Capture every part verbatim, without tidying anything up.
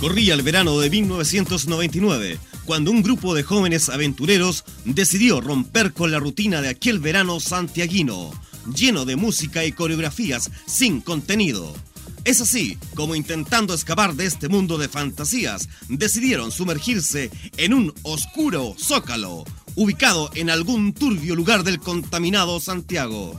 Corría el verano de mil novecientos noventa y nueve, cuando un grupo de jóvenes aventureros decidió romper con la rutina de aquel verano santiaguino, lleno de música y coreografías sin contenido. Es así como, intentando escapar de este mundo de fantasías, decidieron sumergirse en un oscuro zócalo, ubicado en algún turbio lugar del contaminado Santiago.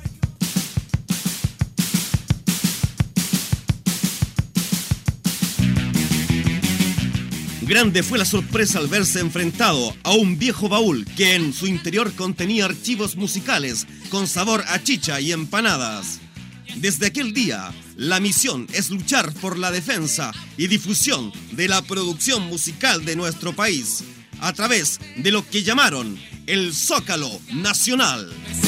Grande fue la sorpresa al verse enfrentado a un viejo baúl que en su interior contenía archivos musicales con sabor a chicha y empanadas. Desde aquel día, la misión es luchar por la defensa y difusión de la producción musical de nuestro país, a través de lo que llamaron el Zócalo Nacional.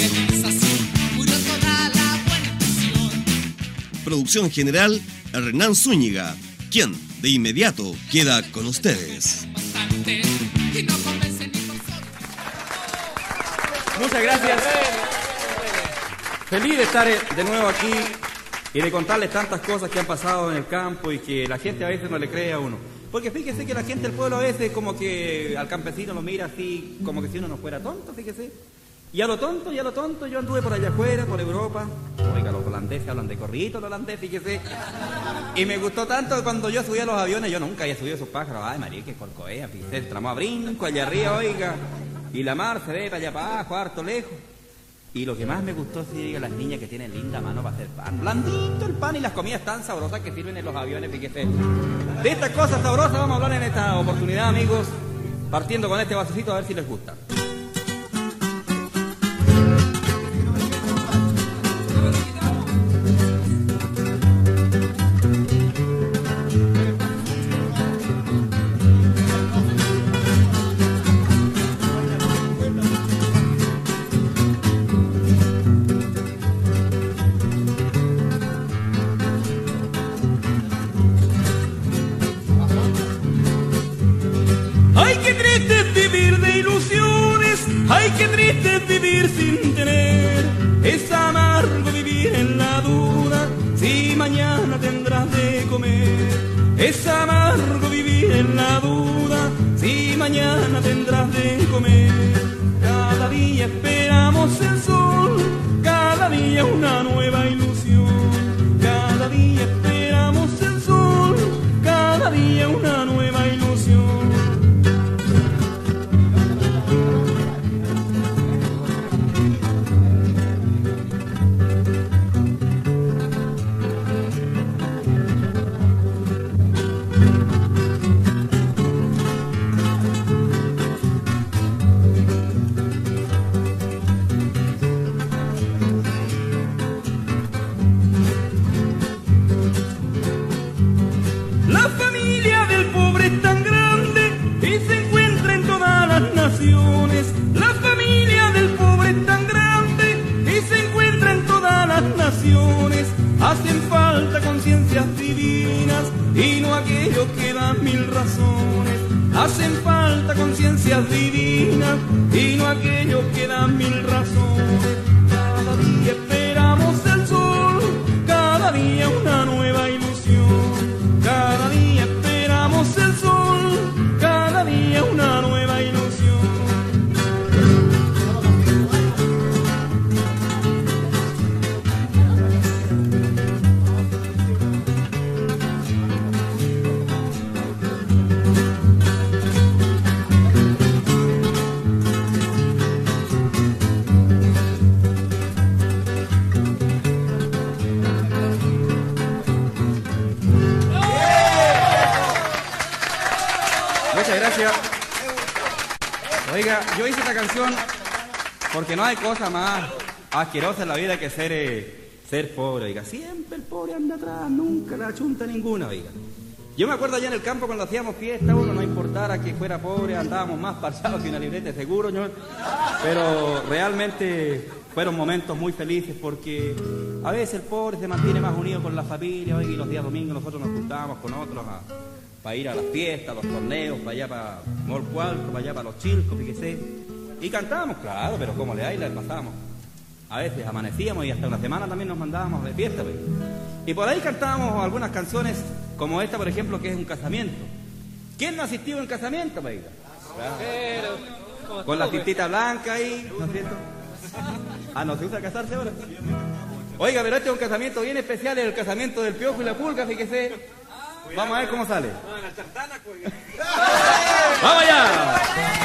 Producción general, Hernán Zúñiga, quien de inmediato queda con ustedes. Muchas gracias. Feliz de estar de nuevo aquí y de contarles tantas cosas que han pasado en el campo y que la gente a veces no le cree a uno. Porque fíjese que la gente del pueblo a veces como que al campesino lo mira así, como que si uno no fuera tonto, fíjese. Y a lo tonto, y a lo tonto, yo anduve por allá afuera, por Europa. Oiga, los holandeses hablan de corrido, los holandeses, fíjese. Y me gustó tanto cuando yo subí a los aviones, yo nunca había subido esos pájaros. Ay, María, qué corcoea, fíjese, entramos a brinco allá arriba, oiga. Y la mar se ve para allá para abajo, harto lejos. Y lo que más me gustó es que las niñas que tienen linda mano para hacer pan. Blandito el pan y las comidas tan sabrosas que sirven en los aviones, fíjese. De estas cosas sabrosas vamos a hablar en esta oportunidad, amigos, partiendo con este vasecito a ver si les gusta. Ay, qué triste es vivir sin tener, es amargo vivir en la duda, si mañana tendrás de comer. Es amargo vivir en la duda, si mañana tendrás de comer. Cada día esperamos el sol, cada día una nueva ilusión. Cada día esperamos el sol, cada día una nueva ilusión. La familia del pobre es tan grande y se encuentra en todas las naciones. Hacen falta conciencias divinas y no aquellos que dan mil razones. Hacen falta conciencias divinas y no aquellos que dan mil razones. Cada día esperamos el sol, cada día una nueva ilusión. Cada día esperamos el sol, cada día una nueva ilusión. Oiga, yo hice esta canción porque no hay cosa más asquerosa en la vida que ser, eh, ser pobre, oiga. Siempre el pobre anda atrás, nunca la chunta ninguna, oiga. Yo me acuerdo allá en el campo cuando hacíamos fiesta, uno no importara que fuera pobre, andábamos más parchados que una libreta de seguro, ¿no? Pero realmente fueron momentos muy felices porque a veces el pobre se mantiene más unido con la familia, oiga, y los días domingos nosotros nos juntábamos con otros a... para ir a las fiestas, a los torneos, para allá para Molcualco, para allá para los Chilcos, fíjese. Y cantábamos, claro, pero como le hay, la pasábamos. A veces amanecíamos y hasta una semana también nos mandábamos de fiesta, pues. Y por ahí cantábamos algunas canciones, como esta, por ejemplo, que es un casamiento. ¿Quién no ha asistido a un casamiento, oiga? Pero, Con la cintita blanca ahí, ¿no es cierto? Ah, ¿no se usa casarse ahora? Oiga, pero este es un casamiento bien especial, es el casamiento del Piojo y la Pulga, fíjese. Vamos a ver cómo sale. ¡Vamos allá!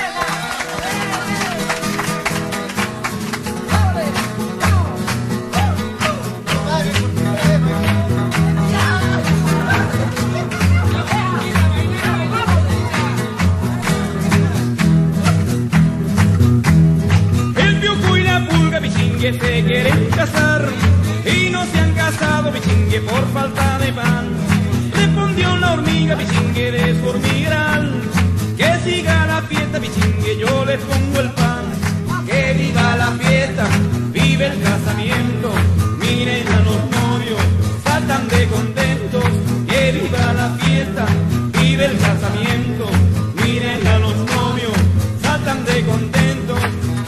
Que se quieren casar y no se han casado, bichingue, por falta de pan. Respondió la hormiga, bichingue, de su hormigueral, que siga la fiesta, bichingue, yo les pongo el pan. Que viva la fiesta, vive el casamiento, miren a los novios, saltan de contentos. Que viva la fiesta, vive el casamiento, miren a los novios, saltan de contentos.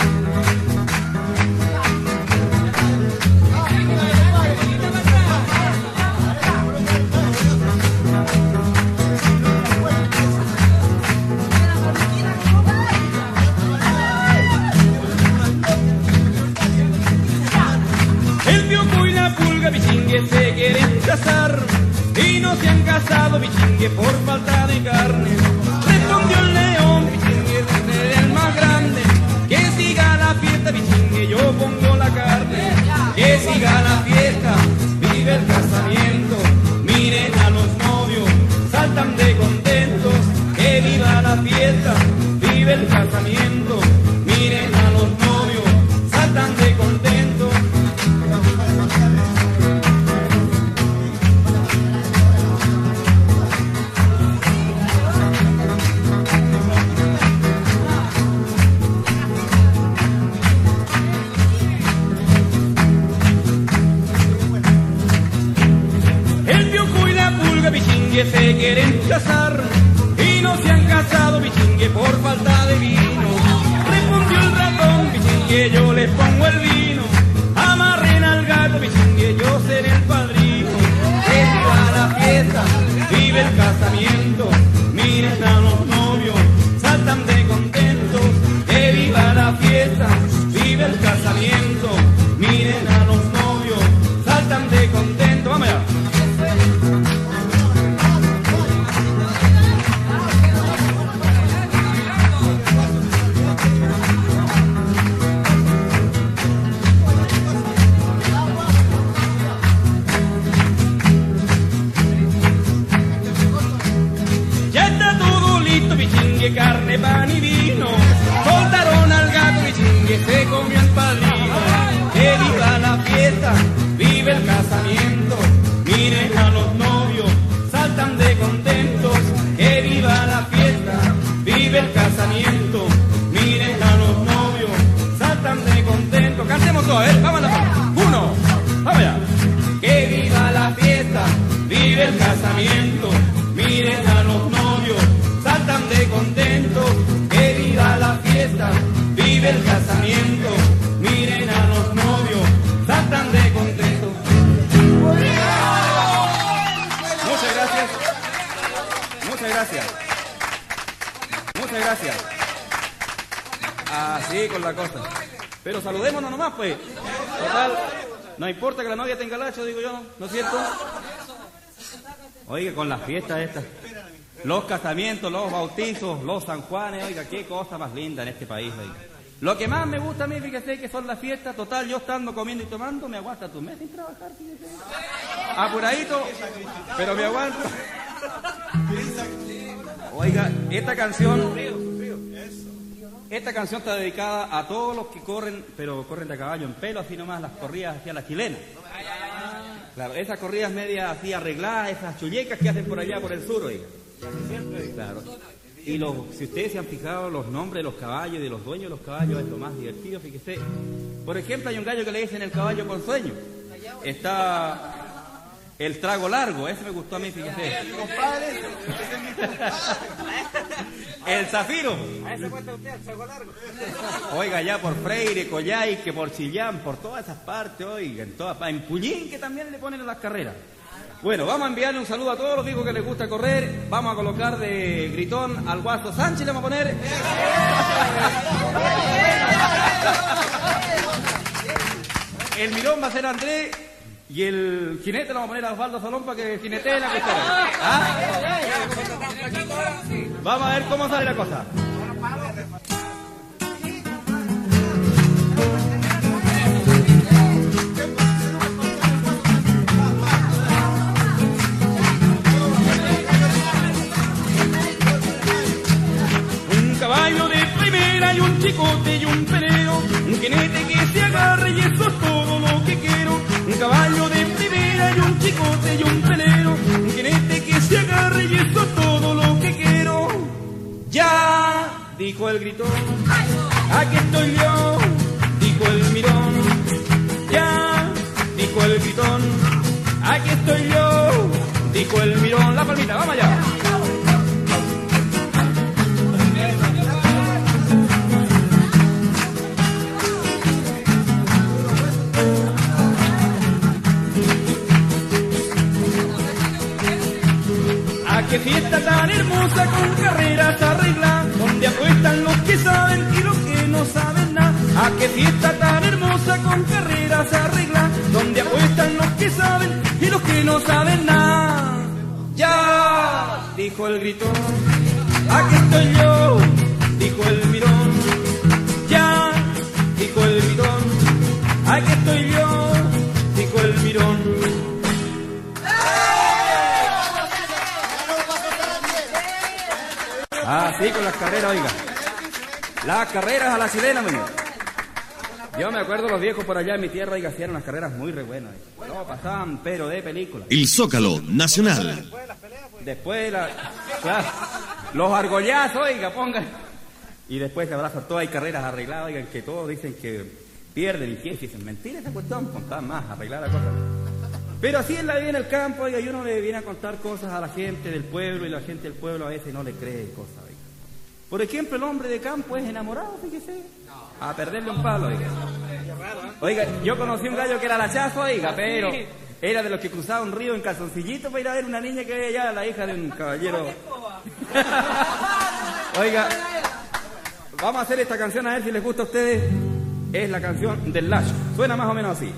Bichingue se quieren casar y no se han casado, bichingue, por falta de carne. Respondió el león, bichingue, desde el más grande, que siga la fiesta, bichingue, yo pongo la carne. Que siga la fiesta, vive el casamiento, miren a los novios, saltan de contentos. Que viva la fiesta, vive el casamiento, miren a los novios, saltan de contentos. Que se quieren casar y no se han casado, bichingue, por falta de vino. Respondió el ratón, bichingue, yo les pongo el vino. Amarren al gato, bichingue, yo seré el padrino. Que viva la fiesta, vive el casamiento, miren a los novios, saltan de contentos. Que viva la fiesta, vive el casamiento, miren a los novios, saltan de contentos. Vamos allá. Carne, pan y vino, soltaron al gato, bichingue, se comió el padrino. Que viva la fiesta, vive el casamiento, miren a los novios, saltan de contentos. Que viva la fiesta, vive el casamiento, miren a los novios, saltan de contentos. Cantemos todos, ¿eh? Vamos a la uno, vamos allá. Que viva la fiesta, vive el casamiento, miren a los novios, saltan de contentos. Que viva la fiesta, vive el casamiento, miren a los novios, saltan de contentos. Muchas gracias. Muchas gracias. Muchas gracias. Así con la cosa. Pero saludémonos nomás, pues. Total, no importa que la novia tenga lacho, digo yo, ¿no es cierto? Oiga, con las fiestas estas, los casamientos, los bautizos, los San Juanes, oiga, qué cosa más linda en este país, oiga. Lo que más me gusta a mí, fíjese, que son las fiestas. Total, yo estando comiendo y tomando, me aguanta tu mes sin trabajar, fíjese. Apuradito, pero me aguanto. Oiga, esta canción, esta canción está dedicada a todos los que corren, pero corren de caballo en pelo, así nomás, las corridas hacia la chilena. Claro, esas corridas medias así arregladas, esas chullecas que hacen por allá, por el sur, oiga. Claro. Y los, si ustedes se han fijado, los nombres de los caballos y de los dueños de los caballos es lo más divertido, fíjese. Por ejemplo, hay un gallo que le dicen el caballo con sueño. Está el trago largo, ese me gustó a mí, fíjese. El zafiro. ¿A eso cuenta usted, el trago largo? Oiga, ya por Freire, Collay, que por Chillán, por todas esas partes, oiga, en todas, en Pullín, que también le ponen en las carreras. Bueno, vamos a enviarle un saludo a todos los viejos que les gusta correr. Vamos a colocar de gritón al Guaso Sánchez, le vamos a poner. El mirón va a ser Andrés y el jinete lo vamos a poner a Osvaldo Salón para que jinetee la cuestión. ¿Ah? Vamos a ver cómo sale la cosa. Un caballo de primera y un chicote y un pelero, un jinete que se agarre y eso es todo lo que quiero. Un caballo de primera y un chicote y un pelero, un jinete que se agarre y eso es todo lo que quiero. Ya, dijo el gritón, aquí estoy yo, dijo el mirón. Ya, dijo el gritón, aquí estoy yo, dijo el mirón. La palmita, vamos allá. Qué fiesta tan hermosa con carreras arregla, donde apuestan los que saben y los que no saben nada. Ah, qué fiesta tan hermosa con carreras arregla, donde apuestan los que saben y los que no saben nada. Ya, dijo el gritón, aquí estoy yo, dijo el mirón. Ya, dijo el gritón, aquí estoy yo, dijo el mirón. Ah, sí, con las carreras, oiga. Las carreras a la chilena, señor. Yo me acuerdo los viejos por allá en mi tierra, oiga, hacían unas carreras muy re buenas. No, pasaban, pero de película. El Zócalo Nacional. Después, la, claro, los argollazos, oiga, pongan. Y después, que abrazo, todas hay carreras arregladas, oigan, que todos dicen que pierden y que dicen, mentira esa cuestión, contar más, arreglar la cosa. Pero así es la vida en el campo, oiga, y uno le viene a contar cosas a la gente del pueblo y la gente del pueblo a veces no le cree cosas, oiga. Por ejemplo, el hombre de campo es enamorado, fíjese, a perderle un palo, oiga. Oiga, yo conocí un gallo que era lachazo, oiga, pero era de los que cruzaba un río en calzoncillito para ir a ver una niña que veía allá, la hija de un caballero. Oiga, vamos a hacer esta canción a ver si les gusta a ustedes. Es la canción del lacho, suena más o menos así.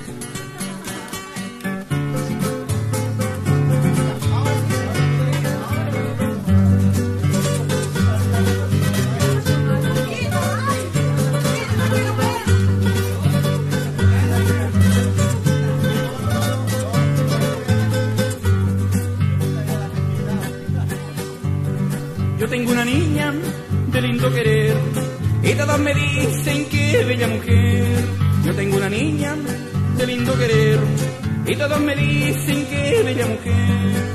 Tengo una niña de lindo querer y todos me dicen que bella mujer. Yo tengo una niña de lindo querer y todos me dicen que bella mujer.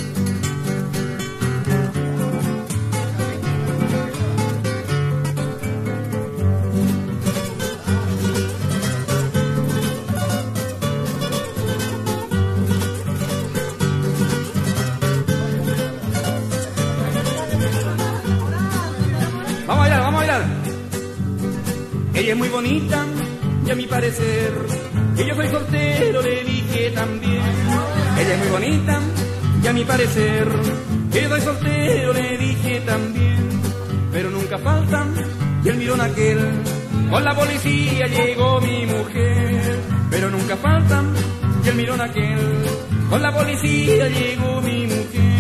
Ella es muy bonita y a mi parecer, y yo soy soltero, le dije también. Ella es muy bonita y a mi parecer, y yo soy soltero, le dije también. Pero nunca faltan y el mirón aquel, con la policía llegó mi mujer. Pero nunca faltan y el mirón aquel, con la policía llegó mi mujer.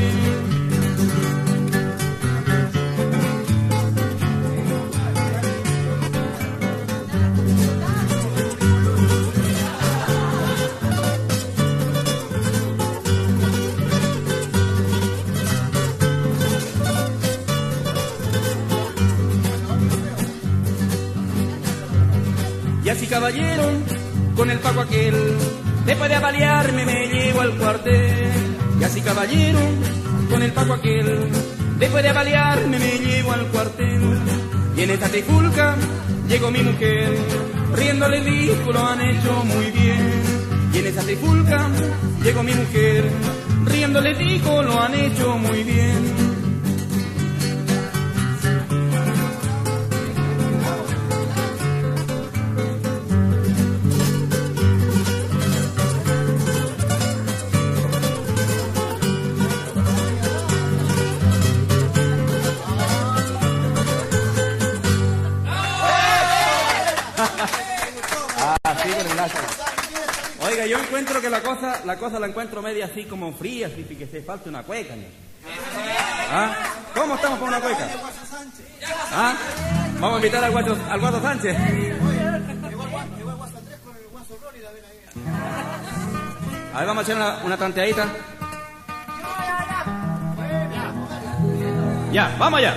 Y así, caballero, con el paco aquel, después de avaliarme me llevo al cuartel. Y así, caballero, con el paco aquel, después de avaliarme me llevo al cuartel. Y en esta trifulca llegó mi mujer, riéndole dijo, lo han hecho muy bien. Y en esa trifulca llegó mi mujer, riéndole dijo, lo han hecho muy bien. Oiga, yo encuentro que la cosa, la cosa la encuentro media así como fría, así que se falta una cueca, ¿no? ¿Ah? ¿Cómo estamos con una cueca? ¿Ah? Vamos a invitar al Guacho, al Guacho Sánchez. A ver, vamos a echar una, una tanteadita. Ya, vamos allá.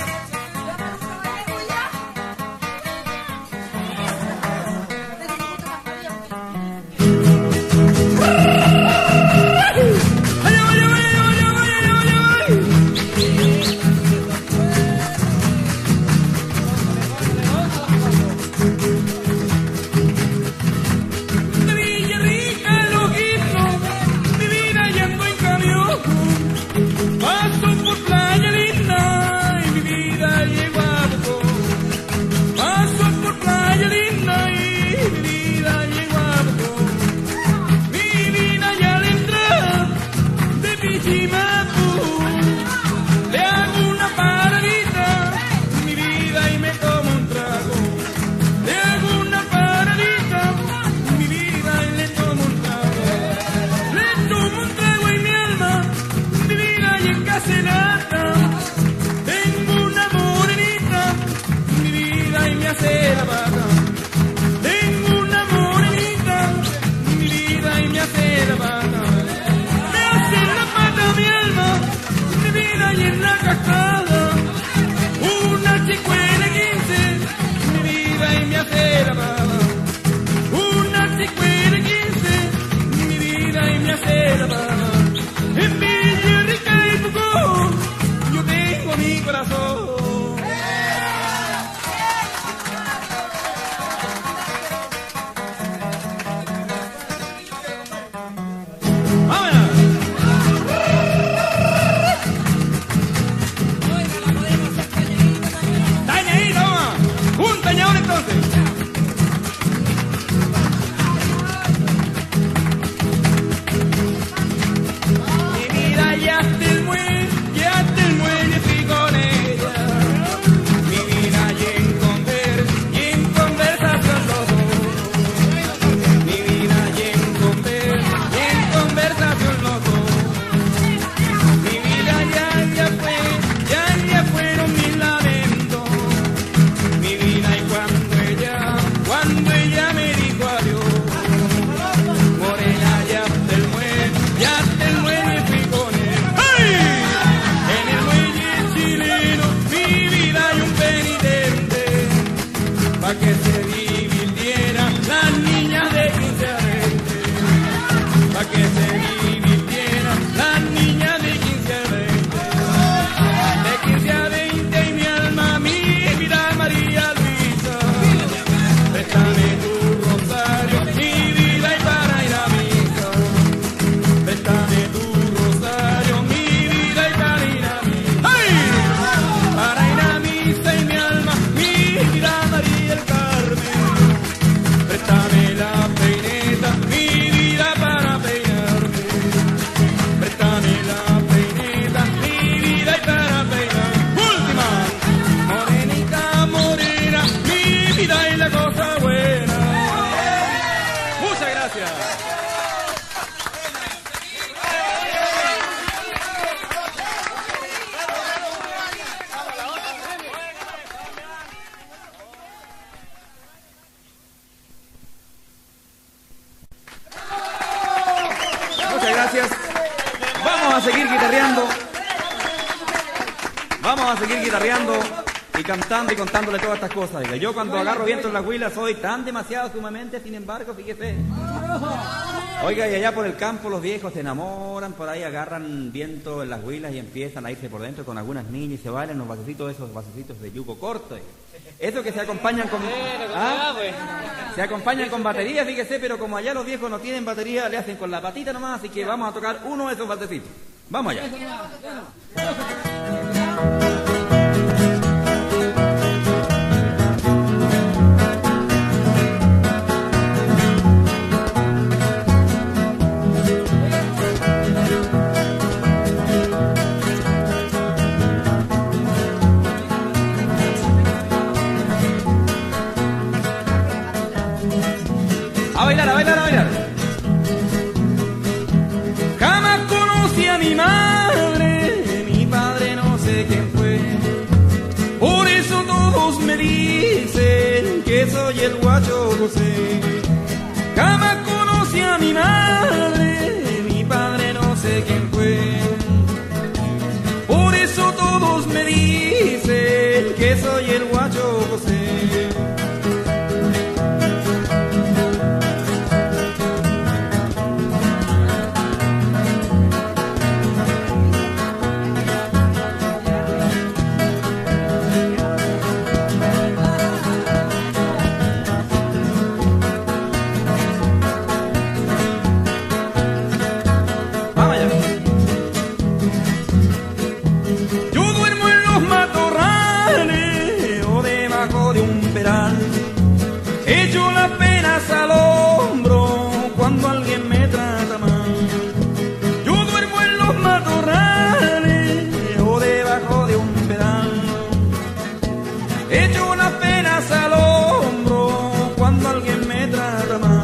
Y contándole todas estas cosas. Diga. Yo cuando agarro viento en la huila soy tan demasiado sumamente, sin embargo, fíjese. Oiga, y allá por el campo los viejos se enamoran, por ahí agarran viento en las huilas y empiezan a irse por dentro con algunas niñas y se bailan los vasecitos, esos vasecitos de yugo corto. Eso que se acompañan con... ¿Ah? Se acompañan con batería, fíjese, pero como allá los viejos no tienen batería, le hacen con la patita nomás, así que vamos a tocar uno de esos basecitos. Vamos allá. A bailar, a bailar, a bailar. el guacho José. Jamás conocí a mi madre, mi padre no sé quién fue. Por eso todos me dicen que soy el guacho José. Echo las penas al hombro cuando alguien me trata mal. Yo duermo en los matorrales o debajo de un pedal. Echo las penas al hombro cuando alguien me trata mal.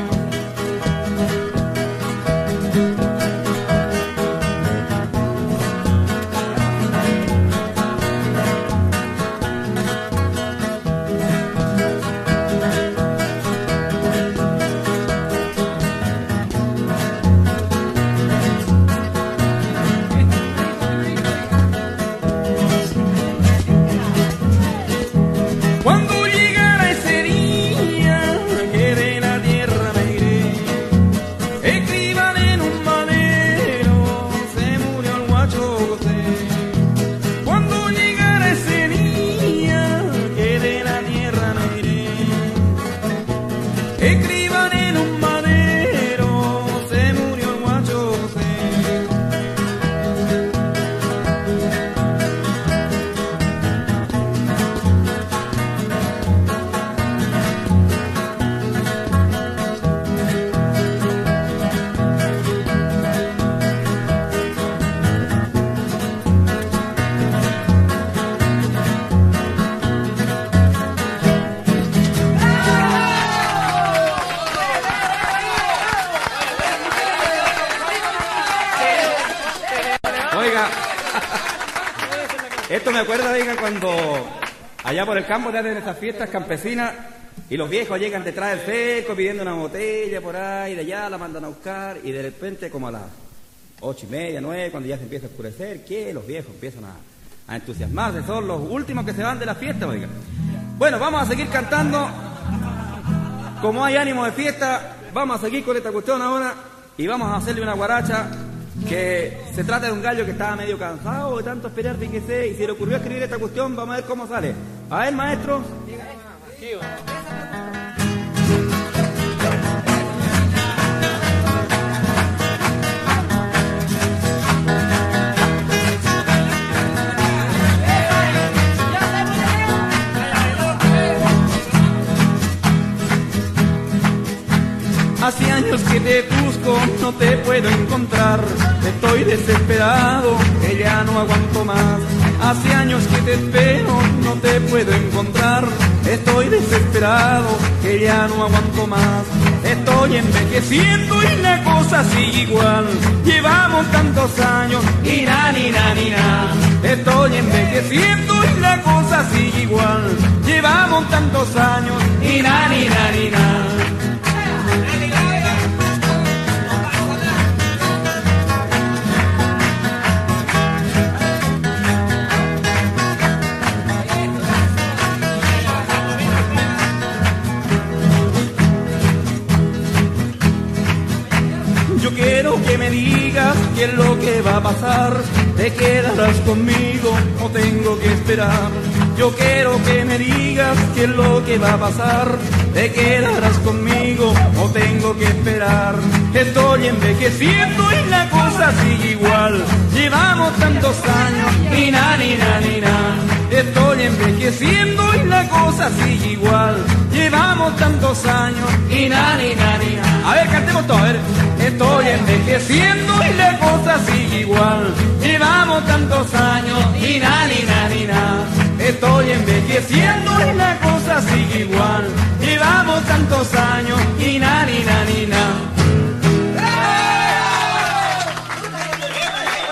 Esto me acuerda, diga, cuando allá por el campo te hacen esas fiestas campesinas y los viejos llegan detrás del cerco pidiendo una botella por ahí, de allá la mandan a buscar y de repente como a las ocho y media, nueve, cuando ya se empieza a oscurecer, que los viejos empiezan a, a entusiasmarse, son los últimos que se van de la fiesta, oiga. Bueno, vamos a seguir cantando, como hay ánimo de fiesta, vamos a seguir con esta cuestión ahora y vamos a hacerle una guaracha que se trata de un gallo que estaba medio cansado de tanto esperar, fíjese, y se le ocurrió escribir esta cuestión, vamos a ver cómo sale. A ver, maestro. Hace años que te busco, no te puedo encontrar. Estoy desesperado, que ya no aguanto más. Hace años que te espero, no te puedo encontrar. Estoy desesperado, que ya no aguanto más. Estoy envejeciendo y la cosa sigue igual. Llevamos tantos años y na, ni na, ni na. Estoy envejeciendo y la cosa sigue igual. Llevamos tantos años y na, ni na, ni na. Yo quiero que me digas qué es lo que va a pasar. ¿Te quedarás conmigo o tengo que esperar? Yo quiero que me digas qué es lo que va a pasar. ¿Te quedarás conmigo o tengo que esperar? Estoy envejeciendo y la cosa sigue igual. Llevamos tantos años y na, ni na, ni na. Estoy envejeciendo y la cosa sigue igual. Llevamos tantos años y na, ni na, ni na. A ver, cantemos todo, a ver. Estoy envejeciendo y la cosa sigue igual. Llevamos tantos años y na, ni na, ni na. Estoy envejeciendo y la cosa sigue igual. Llevamos tantos años y na, ni na, ni na.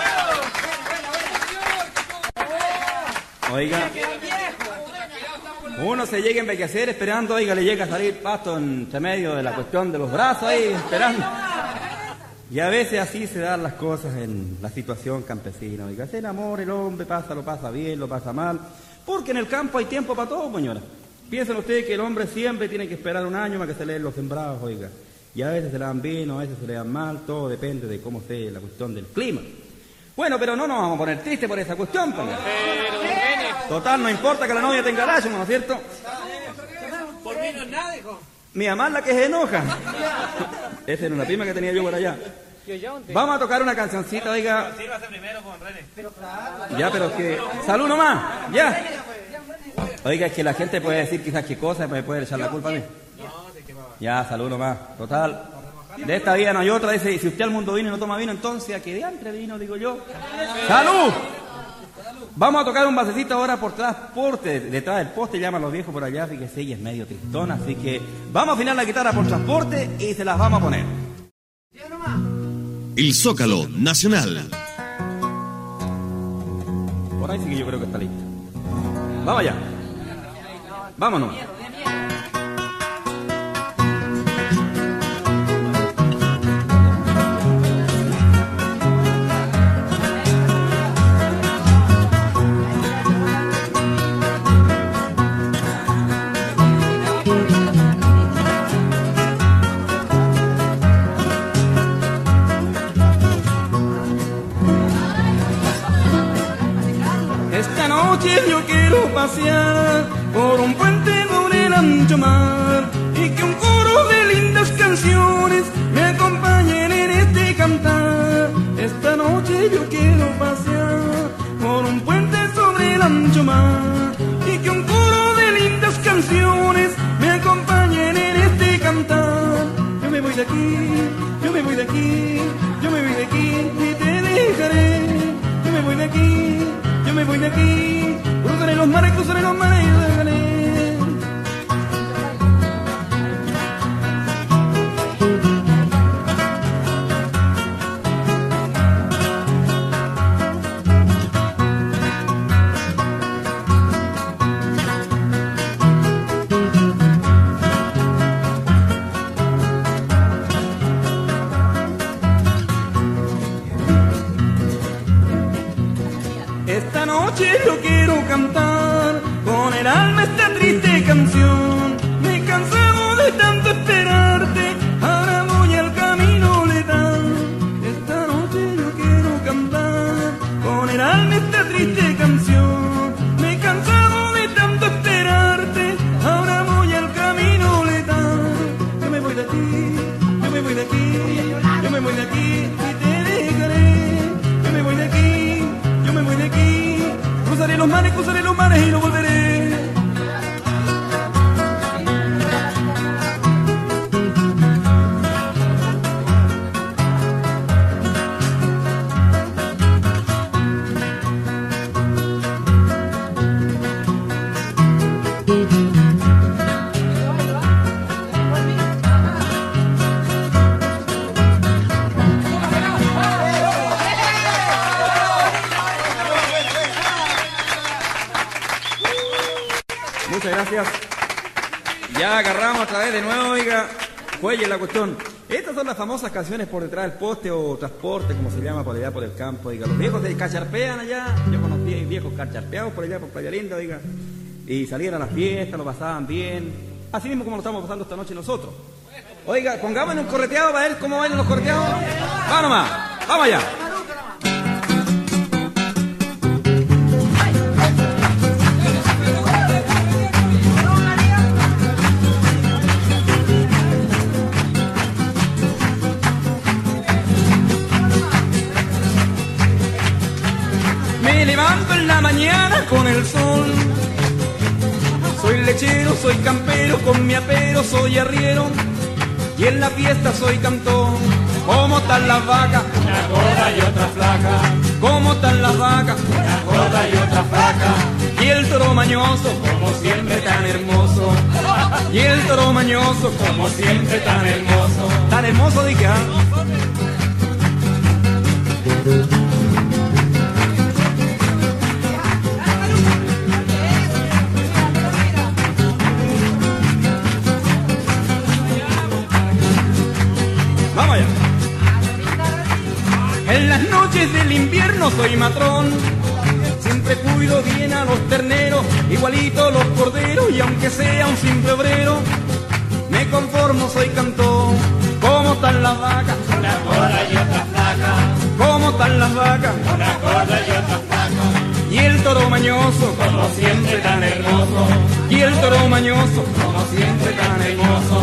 Oiga, Uno se llega a envejecer esperando, oiga, le llega a salir pasto entre medio de la cuestión de los brazos ahí, esperando. Y a veces así se dan las cosas en la situación campesina, oiga, se enamora el hombre, pasa, lo pasa bien, lo pasa mal, porque en el campo hay tiempo para todo, señora. Piensen ustedes que el hombre siempre tiene que esperar un año para que se le den los sembrados, oiga. Y a veces se le dan bien, a veces se le dan mal, todo depende de cómo esté la cuestión del clima. Bueno, pero no nos vamos a poner tristes por esa cuestión, pues. Total, no importa que la novia tenga lazo, ¿no es cierto? Por mí no es nada, hijo. Mi mamá es la que se enoja. Esa era una prima que tenía yo por allá. Vamos a tocar una cancioncita, oiga. primero con René. Ya, pero es que... ¡Salud nomás! ¡Ya! Oiga, es que la gente puede decir quizás qué cosa, me puede echar la culpa a mí. Ya, salud nomás. Total. De esta vida no hay otra. Dice, si usted al mundo vino y no toma vino, entonces ¿a qué diantre vino? Digo yo. ¡Salud! Vamos a tocar un basecito ahora por transporte. Detrás del poste llaman los viejos por allá, fíjese, ella es medio tristona. Así que vamos a afinar la guitarra por transporte y se las vamos a poner. El Zócalo Nacional. Por ahí sí que yo creo que está listo. Vamos allá. Vámonos. Yo quiero pasear por un puente sobre el ancho mar y que un coro de lindas canciones me acompañen en este cantar. Esta noche yo quiero pasear por un puente sobre el ancho mar y que un coro de lindas canciones me acompañen en este cantar. Yo me voy de aquí, yo me voy de aquí, yo me voy de aquí y te dejaré. Yo me voy de aquí, yo me voy de aquí. Cruzaré los mares, cruzaré los mares y lo dejaré. Esta noche yo quiero cantar con el alma esta triste canción. Me he cansado de tanto esperarte, ahora voy al camino letal. Esta noche yo quiero cantar con el alma esta triste canción. Me he cansado de tanto esperarte, ahora voy al camino letal. Yo me voy de aquí, yo me voy de aquí, yo me voy de aquí y te dejaré. Yo me voy de aquí, yo me voy de aquí. Cruzaré los mares, cruzaré los mares y no volveré. Muchas gracias. Ya agarramos otra vez de nuevo, oiga, cuelle la cuestión. Estas son las famosas canciones por detrás del poste o transporte, como se llama por allá por el campo, oiga. Los viejos se cacharpean allá, yo conocí viejos cacharpeados por allá por Playa Linda, oiga. Y salían a las fiestas, lo pasaban bien. Así mismo como lo estamos pasando esta noche nosotros. Oiga, pongámonos un correteado para ver cómo bailan los correteados. Vamos nomás, vamos allá. Me levanto en la mañana con el sol. Soy lechero, soy campero, con mi apero soy arriero. Y en la fiesta soy cantor. ¿Cómo están las vacas? Una gorda y otra flaca. ¿Cómo están las vacas? Una gorda y otra flaca. Y el toro mañoso, Como siempre tan hermoso. Y el toro mañoso, como siempre tan hermoso. tan hermoso de que ah. noches del invierno soy matrón. Siempre cuido bien a los terneros, igualito los corderos, y aunque sea un simple obrero, me conformo, soy cantor. ¿Cómo están las vacas? Una gorda y otra flaca. ¿Cómo están las vacas? Una gorda y otra flaca. Y el toro mañoso, Como siempre tan hermoso. y el toro mañoso, Como siempre tan hermoso.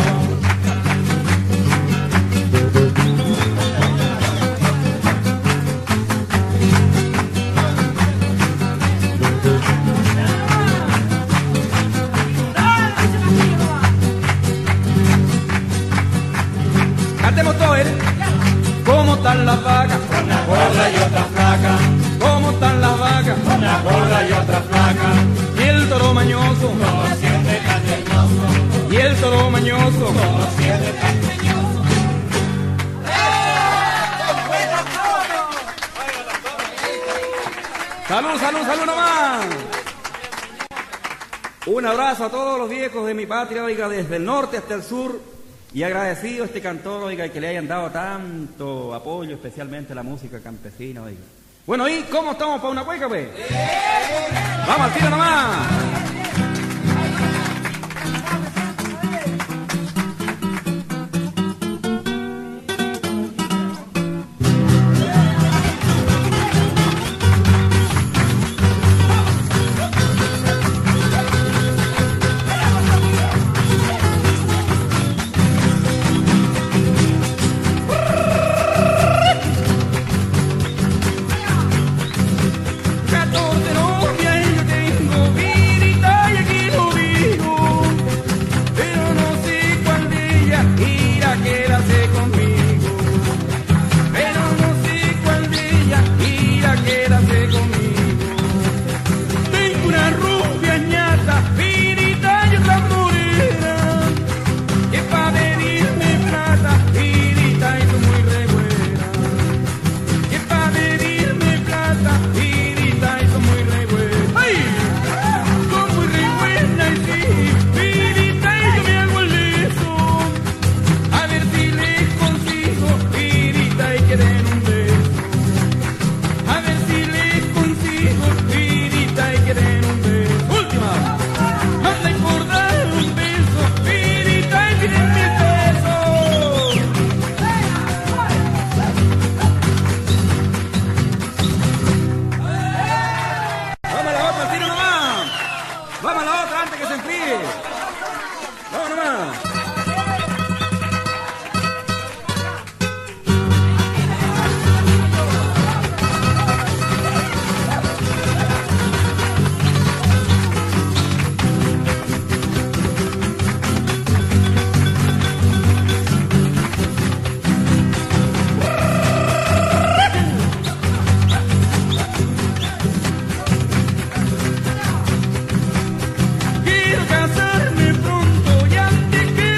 cantemos todo, ¿eh? ¿Cómo están las vacas? Una gorda y otra flaca. ¿Cómo están las vacas? Una gorda y otra flaca. Y el toro mañoso, Como siempre tan hermoso. y el toro mañoso. Como siempre tan hermoso. Salud, salud, salud nomás. Un abrazo a todos los viejos de mi patria, oiga, desde el norte hasta el sur. Y agradecido a este cantor, oiga, que le hayan dado tanto apoyo, especialmente a la música campesina, oiga. Bueno, ¿y cómo estamos para una cueca, pues? Vamos al tiro nomás. catorce novias y yo tengo virita y aquí lo digo, pero no sé cuál de ellas irá a quedarse conmigo, pero no sé cuál de ellas irá a quedarse conmigo. Tengo una rubia ñata, virita y otra morena, que pa' pedirme plata, virita y tú muy re buena, que pa' pedirme plata, virita y tú muy re buena. ¡Ay! Tú muy re buena y sí, virita y yo me hago el beso, a ver si les consigo, virita y que den un beso, a ver si les consigo, virita y que den un beso. Última, anda y por dar un beso, virita y tienen mil pesos. Vamos a la otra, tiro nomás. Vamos a la otra antes que se enfríe. Vamos nomás. Quiero casarme pronto y antes que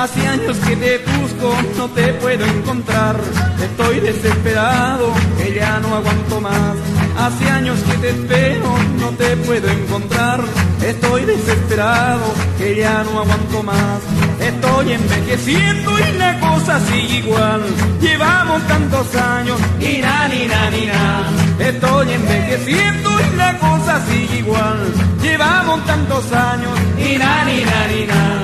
Hace años que te busco, no te puedo encontrar. Estoy desesperado, que ya no aguanto más. Hace años que te espero, no te puedo encontrar. Estoy desesperado, que ya no aguanto más. Estoy envejeciendo y la cosa sigue igual. Llevamos tantos años y na, ni na, ni na. Estoy envejeciendo y la cosa sigue igual. Llevamos tantos años y na, ni na, ni na.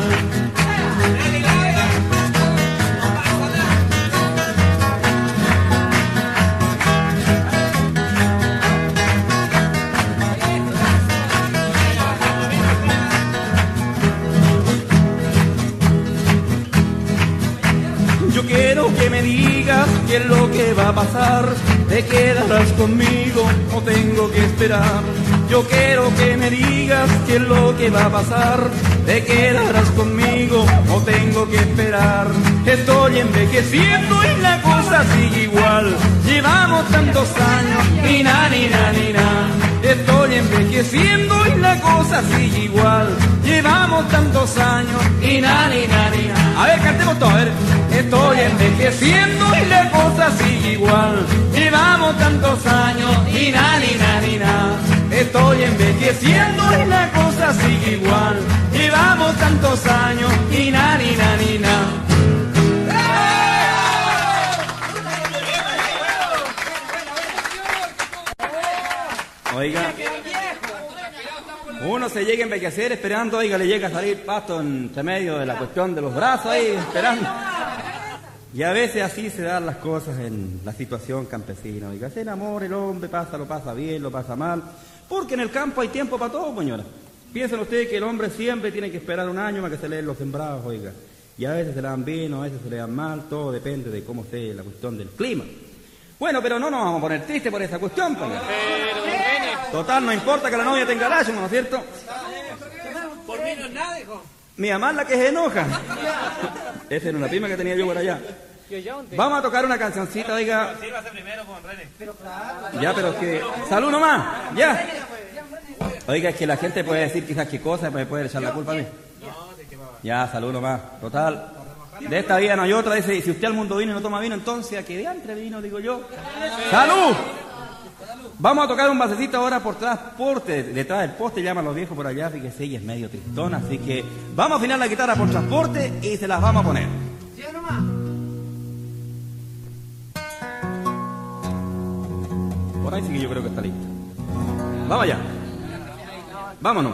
Yo quiero que me digas qué es lo que va a pasar. ¿Te quedarás conmigo o tengo que esperar? Yo quiero que me digas qué es lo que va a pasar. ¿Te quedarás conmigo o tengo que esperar? Estoy envejeciendo y la cosa sigue igual. Llevamos tantos años y na, ni na, ni na. Estoy envejeciendo y la cosa sigue igual. Llevamos tantos años y na, ni na, ni na. A ver, cantemos todo, a ver. Estoy envejeciendo y la cosa sigue igual. Llevamos tantos años y na, ni na, ni na. Estoy envejeciendo y la cosa sigue igual. Llevamos tantos años y na, ni na, ni na. Oiga, uno se llega a envejecer esperando, oiga, le llega a salir pasto entre medio de la cuestión de los brazos ahí, esperando. Y a veces así se dan las cosas en la situación campesina. Oiga, se enamora el hombre, pasa, lo pasa bien, lo pasa mal, porque en el campo hay tiempo para todo, señora. Piensen ustedes que el hombre siempre tiene que esperar un año para que se le den los sembrados, oiga. Y a veces se le dan bien, a veces se le dan mal, todo depende de cómo esté la cuestión del clima. Bueno, pero no nos vamos a poner tristes por esa cuestión, pues. Total, no importa que la novia tenga lazo, ¿no es cierto? Por mí no es nada, hijo. Mi mamá es la que se enoja. Esa era una prima que tenía yo por allá. Vamos a tocar una cancioncita, oiga. Sírvase primero con René. Ya, pero es que... ¡Salud nomás! ¡Ya! Oiga, es que la gente puede decir quizás qué cosa, me puede echar la culpa a mí. Ya, salud nomás. Total. De esta vida no hay otra. Dice, si usted al mundo vino y no toma vino, entonces, ¿a qué diantre vino, digo yo? ¡Salud! Vamos a tocar un basecito ahora por transporte, detrás del poste, llaman los viejos por allá, fíjese, ella es medio tristona, así que vamos a afinar la guitarra por transporte y se las vamos a poner. ¿Sí o nomás? Por ahí sí que yo creo que está lista. Vamos allá. Vámonos.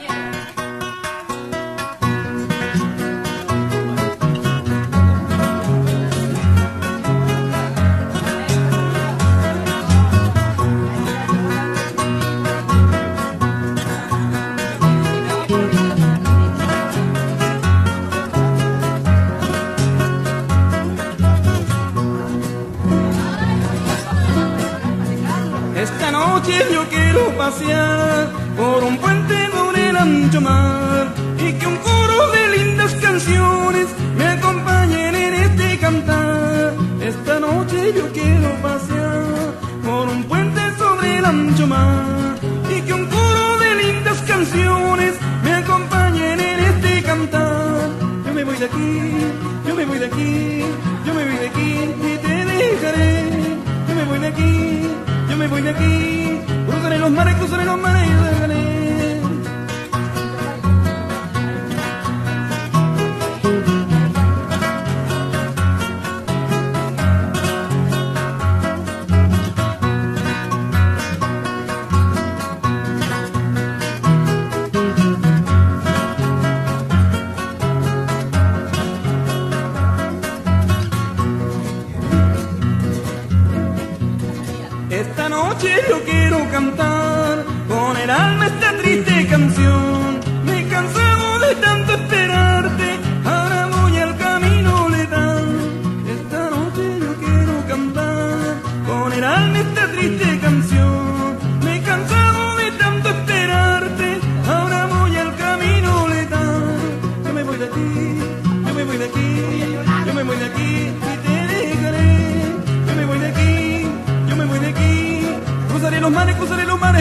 Esta noche yo quiero pasear por un puente por el ancho mar y que un coro de lindas canciones me acompañen en este cantar. Esta noche yo quiero pasear por un puente sobre el ancho mar y que un coro de lindas canciones me acompañen en este cantar. Yo me voy de aquí, yo me voy de aquí, yo me voy de aquí y te dejaré. Yo me voy de aquí, yo me voy de aquí, cruzaré los mares, cruzaré los mares y dejaré. Esta noche yo quiero cantar con el alma esta triste canción. Me he cansado de tanto esperarte, ahora voy al camino letal. Esta noche yo quiero cantar con el alma esta triste canción. Me he cansado de tanto esperarte, ahora voy al camino letal. Yo me voy de aquí, yo me voy de aquí, yo me voy de aquí y te dejaré. Yo me voy de aquí, yo me voy de aquí, cruzaré los mares, cruzaré los mares.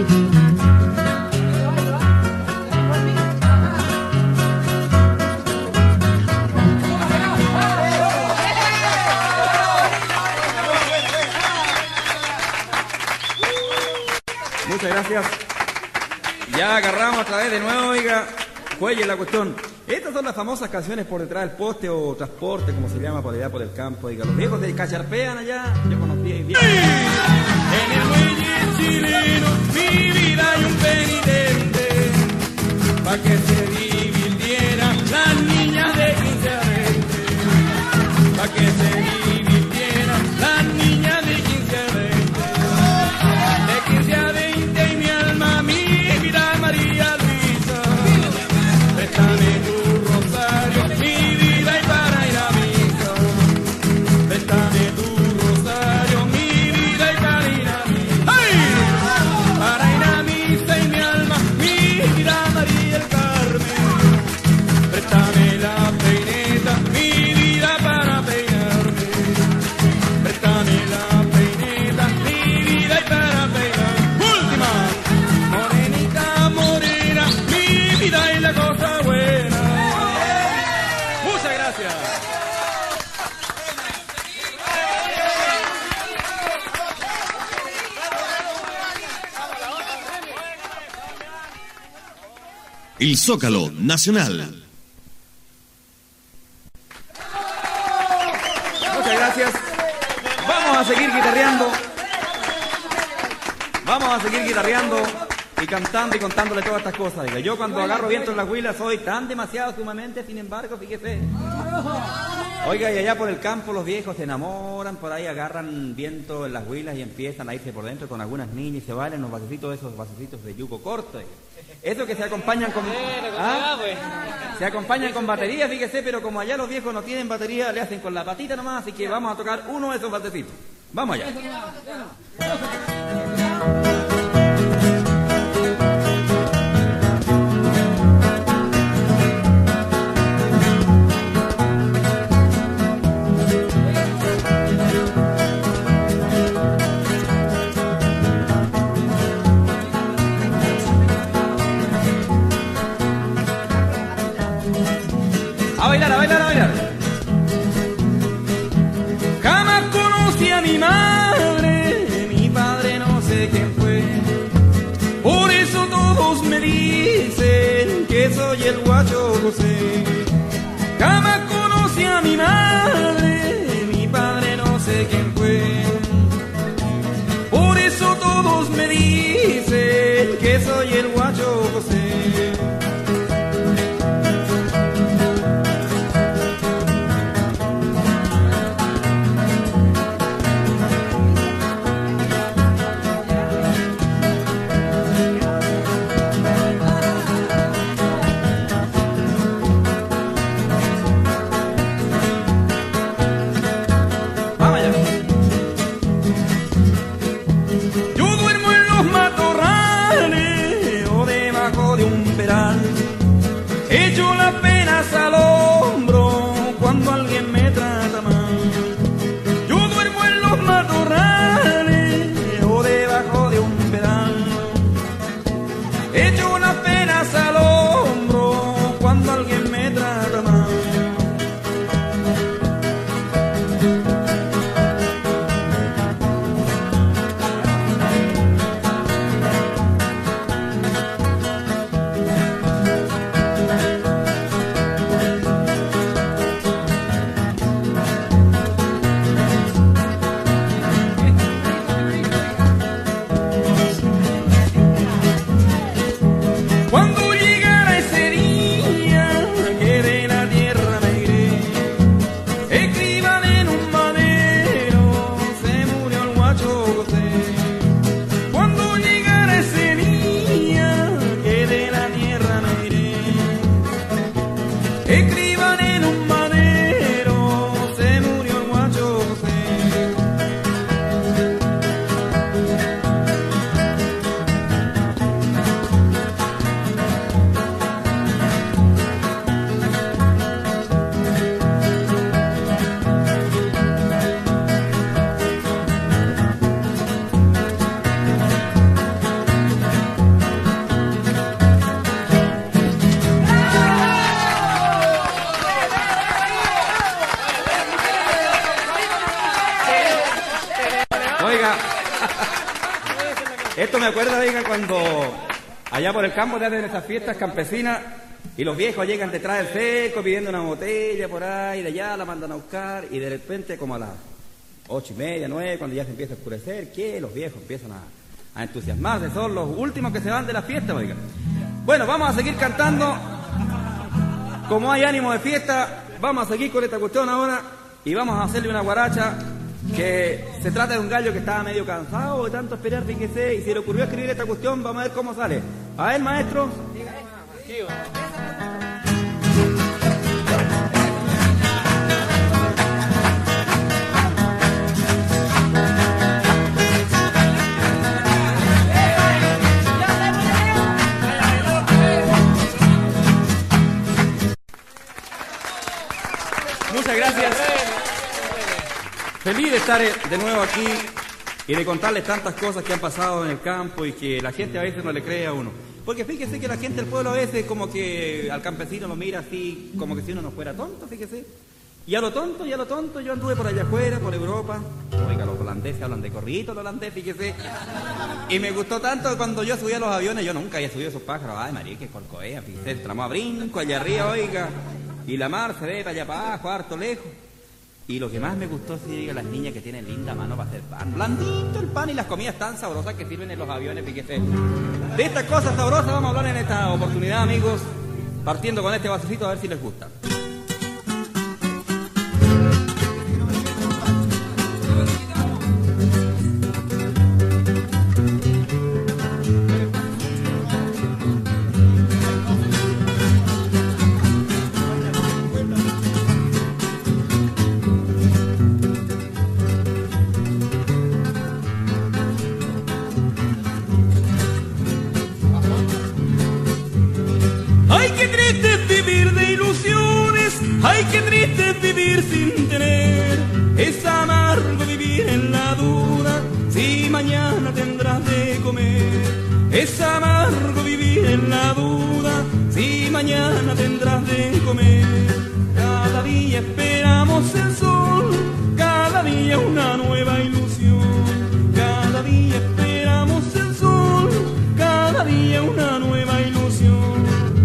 Muchas gracias. Ya agarramos otra vez de nuevo, oiga, cuelle la cuestión. Estas son las famosas canciones por detrás del poste o transporte, como se llama por allá por el campo. Oiga, los viejos de cacharpean allá, yo conocí bien. En el muelle chileno, mi vida hay un penitente, pa' que se divirtieran las niñas de quince a veinte, pa' que se divirtieran las niñas de quince a veinte, de quince a veinte y mi alma, mi vida María Luisa, préstame tu rosario, mi vida y para ir a misa, préstame tu rosario, mi vida y para ir a misa, ¡ay! Para ir a misa y mi alma, mi vida María el Carmen, préstame la peineta, mi vida para peinarme, préstame la peineta, mi vida y para peinar, última, morenita morena, mi vida y la cosa buena. Muchas gracias. El Zócalo Nacional. Muchas gracias. Vamos a seguir guitarreando. Vamos a seguir guitarreando y cantando y contándole todas estas cosas. Diga, yo cuando agarro viento en las huilas soy tan demasiado sumamente, sin embargo, fíjese. Oiga, y allá por el campo los viejos se enamoran, por ahí agarran viento en las huilas y empiezan a irse por dentro con algunas niñas y se bailan los basecitos, esos basecitos de yugo corto. Eso que se acompañan con... ¿Ah? Se acompañan con batería, fíjese, pero como allá los viejos no tienen batería, le hacen con la patita nomás, así que vamos a tocar uno de esos basecitos. Vamos allá. A bailar, a bailar, a bailar. Jamás conocí a mi madre, mi padre no sé quién fue. Por eso todos me dicen que soy el guacho José. Jamás conocí a mi madre, mi padre no sé quién fue. Por eso todos me dicen que soy el guacho José. me acuerdo, oiga, cuando allá por el campo te hacen esas fiestas campesinas y los viejos llegan detrás del cerco pidiendo una botella por ahí, de allá la mandan a buscar y de repente como a las ocho y media, nueve, cuando ya se empieza a oscurecer, que los viejos empiezan a, a entusiasmarse, son los últimos que se van de la fiesta, oiga. Bueno, vamos a seguir cantando, como hay ánimo de fiesta, vamos a seguir con esta cuestión ahora y vamos a hacerle una guaracha que se trata de un gallo que estaba medio cansado de tanto esperar, fíjese, y se le ocurrió escribir esta cuestión, vamos a ver cómo sale. A ver, maestro. Muchas gracias. Feliz de estar de nuevo aquí y de contarles tantas cosas que han pasado en el campo y que la gente a veces no le cree a uno. Porque fíjese que la gente del pueblo a veces como que al campesino lo mira así, como que si uno no fuera tonto, fíjese. Y a lo tonto, y a lo tonto, yo anduve por allá afuera, por Europa. Oiga, los holandeses hablan de corridito, los holandeses, fíjese. Y me gustó tanto cuando yo subí a los aviones, yo nunca había subido esos pájaros. Ay, María, qué corcoea, fíjese, entramos a brinco allá arriba, oiga. Y la mar se ve para allá para abajo, harto lejos. Y lo que más me gustó, sí, diga, las niñas que tienen linda mano para hacer pan. Blandito el pan y las comidas tan sabrosas que sirven en los aviones, fíjese. De estas cosas sabrosas vamos a hablar en esta oportunidad, amigos, partiendo con este vasecito a ver si les gusta. Ay, qué triste es vivir sin tener, es amargo vivir en la duda, si mañana tendrás de comer. Es amargo vivir en la duda, si mañana tendrás de comer. Cada día esperamos el sol, cada día una nueva ilusión. Cada día esperamos el sol, cada día una nueva ilusión.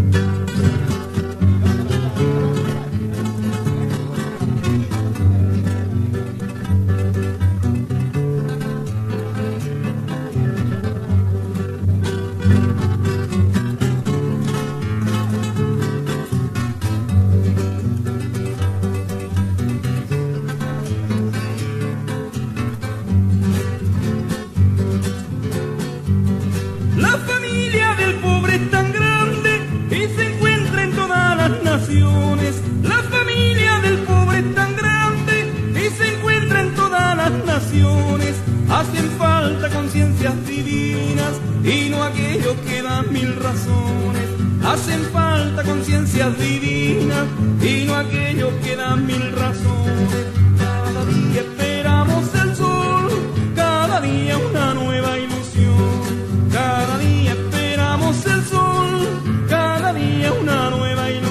La familia del pobre es tan grande y se encuentra en todas las naciones. Hacen falta conciencias divinas y no aquellos que dan mil razones. Hacen falta conciencias divinas y no aquellos que dan mil razones. Cada día esperamos el sol, cada día una nueva ilusión. Cada día esperamos el sol, cada día una nueva ilusión.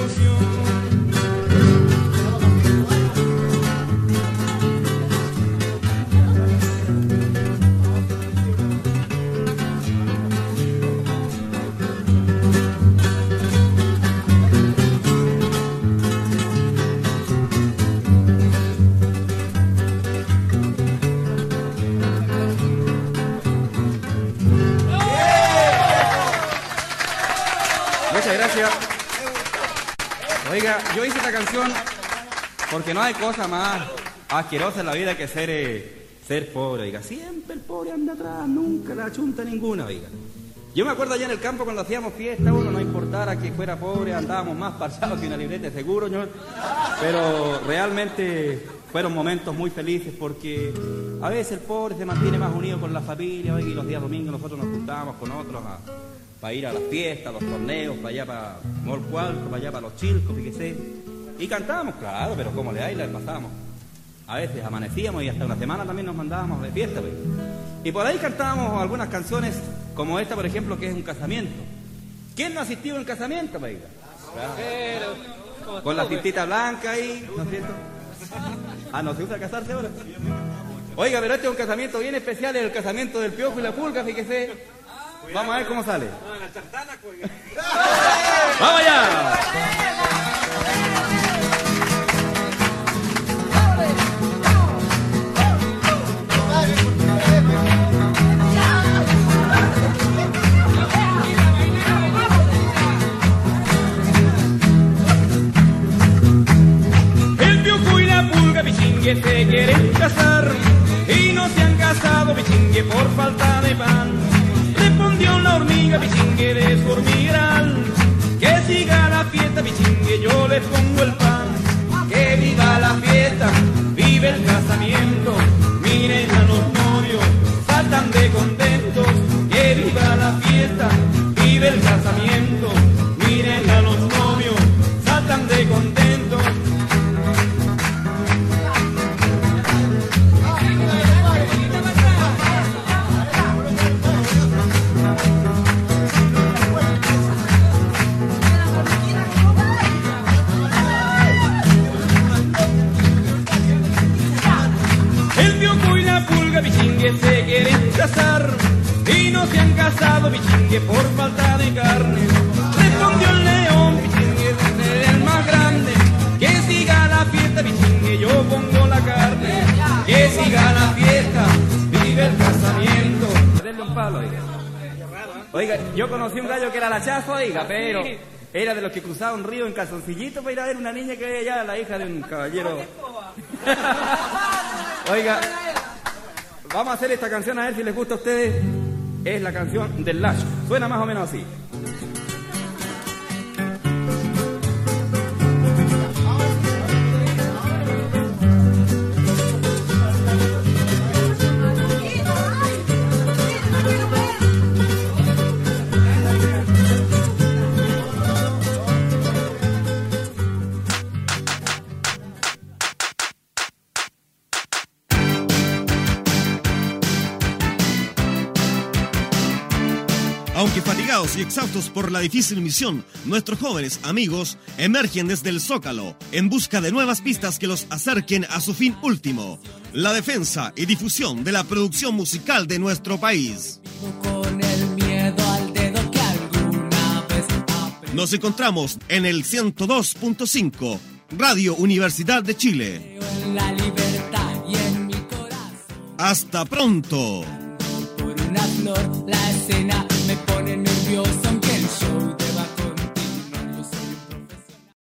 Oiga, yo hice esta canción porque no hay cosa más asquerosa en la vida que ser, eh, ser pobre, oiga. Siempre el pobre anda atrás, nunca la chunta ninguna, oiga. Yo me acuerdo allá en el campo cuando hacíamos fiesta, uno no importara que fuera pobre, andábamos más parchados que una libreta de seguro, señor. Pero realmente fueron momentos muy felices porque a veces el pobre se mantiene más unido con la familia, oiga, y los días domingos nosotros nos juntábamos con otros a... para ir a las fiestas, a los torneos, para allá para Molcualco, para allá para los Chilcos, fíjese. Y cantábamos, claro, pero como le da y la pasábamos. A veces amanecíamos y hasta una semana también nos mandábamos de fiesta, pues. Y por ahí cantábamos algunas canciones como esta, por ejemplo, que es un casamiento. ¿Quién no asistió en el casamiento, pues? Claro. Con la cintita blanca ahí, ¿no es cierto? Ah, ¿no se usa casarse ahora? Oiga, pero este es un casamiento bien especial, es el casamiento del Piojo y la Pulga, fíjese. Vamos a ver cómo sale. No, la tartana, pues. ¡Vamos allá! El piojo y la pulga, bichingue, se quieren casar y no se han casado, bichingue, por falta de pan. Respondió la hormiga, bichingue, de su hormigueral, que siga la fiesta, bichingue, yo les pongo el pan. Que viva la fiesta, vive el casamiento, miren a los novios, saltan de contentos. Que viva la fiesta, vive el casamiento, miren a los novios, saltan de contentos. Bichingue, se quieren casar y no se han casado, bichingue, por falta de carne. Respondió el león, bichingue, desde el más grande, que siga la fiesta, bichingue, yo pongo la carne. Que siga la fiesta, vive el casamiento. Denle un palo, oiga. Oiga, yo conocí un gallo que era lachazo, oiga, pero era de los que cruzaba un río en calzoncillito para ir a ver una niña que era ya la hija de un caballero. Oiga, vamos a hacer esta canción a ver si les gusta a ustedes. Es la canción del Lacho. Suena más o menos así. Aunque fatigados y exhaustos por la difícil misión, nuestros jóvenes amigos emergen desde el Zócalo en busca de nuevas pistas que los acerquen a su fin último, la defensa y difusión de la producción musical de nuestro país. Con el miedo al dedo que alguna vez Nos encontramos en el ciento dos punto cinco, Radio Universidad de Chile. en la libertad y en mi corazón. ¡Hasta pronto! Por una flor, la escena me pone nervioso.